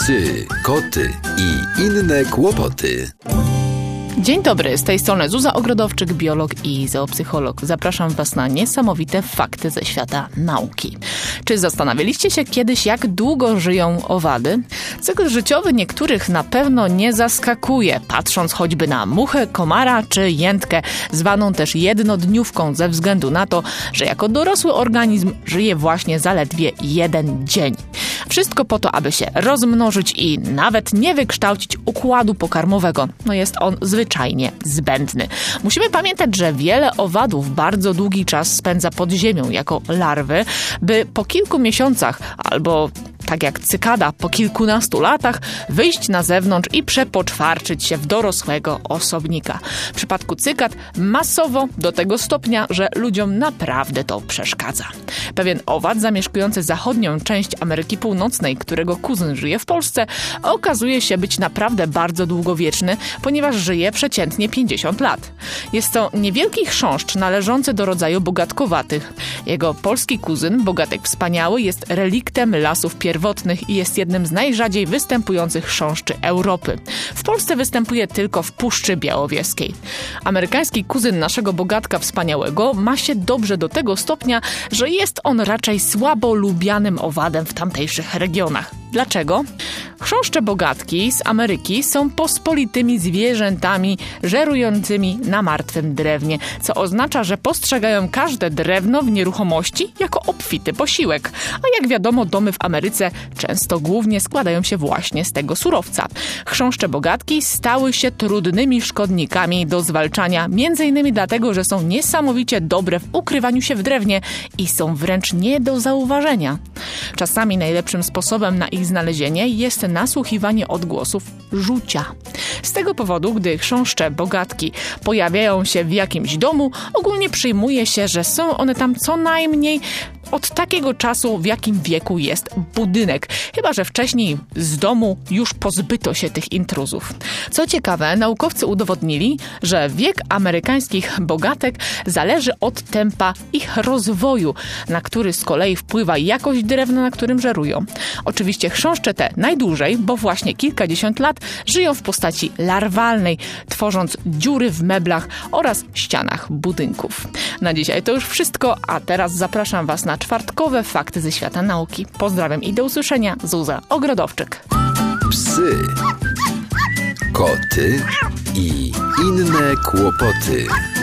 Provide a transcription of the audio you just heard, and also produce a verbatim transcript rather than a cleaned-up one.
Psy, koty i inne kłopoty. Dzień dobry, z tej strony Zuza Ogrodowczyk, biolog i zoopsycholog. Zapraszam Was na niesamowite fakty ze świata nauki. Czy zastanawialiście się kiedyś, jak długo żyją owady? Cykl życiowy niektórych na pewno nie zaskakuje, patrząc choćby na muchę, komara czy jętkę, zwaną też jednodniówką ze względu na to, że jako dorosły organizm żyje właśnie zaledwie jeden dzień. Wszystko po to, aby się rozmnożyć i nawet nie wykształcić układu pokarmowego. No jest on zwyczajnie zbędny. Musimy pamiętać, że wiele owadów bardzo długi czas spędza pod ziemią jako larwy, by po kilku miesiącach albo tak jak cykada po kilkunastu latach, wyjść na zewnątrz i przepoczwarczyć się w dorosłego osobnika. W przypadku cykad masowo do tego stopnia, że ludziom naprawdę to przeszkadza. Pewien owad zamieszkujący zachodnią część Ameryki Północnej, którego kuzyn żyje w Polsce, okazuje się być naprawdę bardzo długowieczny, ponieważ żyje przeciętnie pięćdziesiąt lat. Jest to niewielki chrząszcz należący do rodzaju bogatkowatych. Jego polski kuzyn, bogatek wspaniały, jest reliktem lasów pierwotnych i jest jednym z najrzadziej występujących chrząszczy Europy. W Polsce występuje tylko w Puszczy Białowieskiej. Amerykański kuzyn naszego bogatka wspaniałego ma się dobrze do tego stopnia, że jest on raczej słabo lubianym owadem w tamtejszych regionach. Dlaczego? Chrząszcze bogatki z Ameryki są pospolitymi zwierzętami żerującymi na martwym drewnie, co oznacza, że postrzegają każde drewno w nieruchomości jako obfity posiłek. A jak wiadomo, domy w Ameryce często głównie składają się właśnie z tego surowca. Chrząszcze bogatki stały się trudnymi szkodnikami do zwalczania, między innymi dlatego, że są niesamowicie dobre w ukrywaniu się w drewnie i są wręcz nie do zauważenia. Czasami najlepszym sposobem na ich znalezienie jest nasłuchiwanie odgłosów rzucia. Z tego powodu, gdy chrząszcze bogatki pojawiają się w jakimś domu, ogólnie przyjmuje się, że są one tam co najmniej od takiego czasu, w jakim wieku jest budynek. Chyba że wcześniej z domu już pozbyto się tych intruzów. Co ciekawe, naukowcy udowodnili, że wiek amerykańskich bogatek zależy od tempa ich rozwoju, na który z kolei wpływa jakość drewna, na którym żerują. Oczywiście chrząszcze te najdłużej, bo właśnie kilkadziesiąt lat, żyją w postaci larwalnej, tworząc dziury w meblach oraz ścianach budynków. Na dzisiaj to już wszystko, a teraz zapraszam Was na czwartkowe fakty ze świata nauki. Pozdrawiam i do usłyszenia. Zuza Ogrodowczyk. Psy, koty i inne kłopoty.